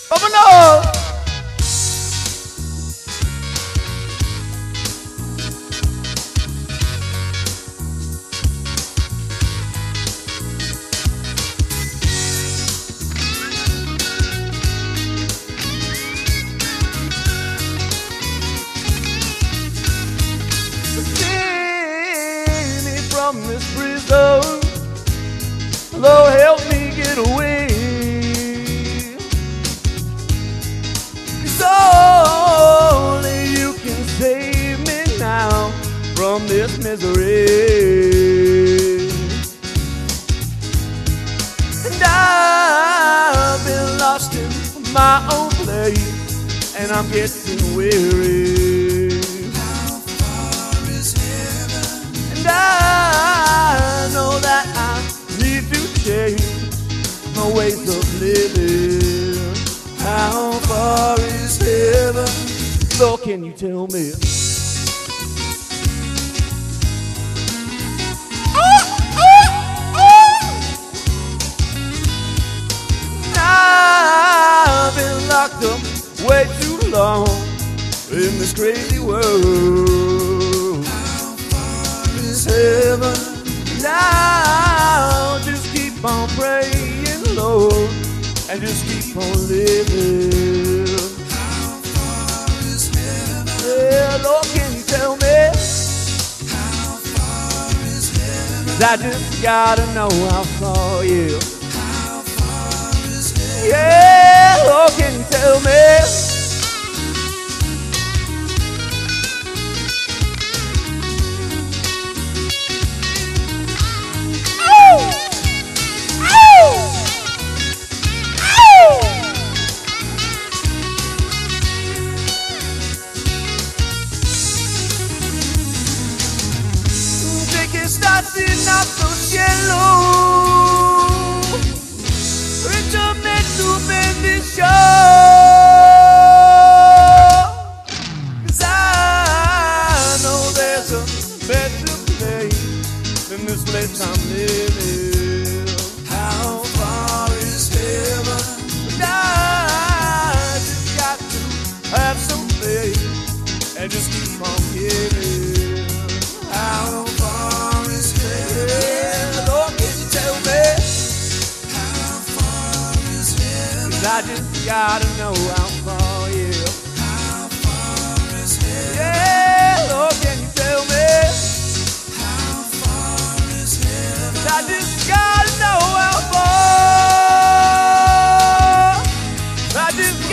Vámonos. Save me from this prison. Lord, help me get away. It's only you can save me now from this misery. And I've been lost in my own place, and I'm getting weary. How far is heaven? And I know that I need to change my ways of living. How far is heaven? Lord, can you tell me? I've been locked up way too long in this crazy world. How far is Heaven, now just keep on praying, Lord, and just keep on living. How far is heaven? Yeah, Lord, can you tell me? How far is heaven? 'Cause I just gotta know how far, yeah. How far is heaven? Yeah, Lord, can you tell me? Starting up the cielo, ritorne tu benediction. 'Cause I know there's a better place than this place I'm living. How far is heaven? And I just got to have some faith and just keep on giving. How far is heaven? Yeah, Lord, can you tell me? How far is heaven? 'Cause I just gotta know how far, yeah. How far is heaven? Yeah, Lord, can you tell me? How far is heaven? 'Cause I just gotta know how far. I just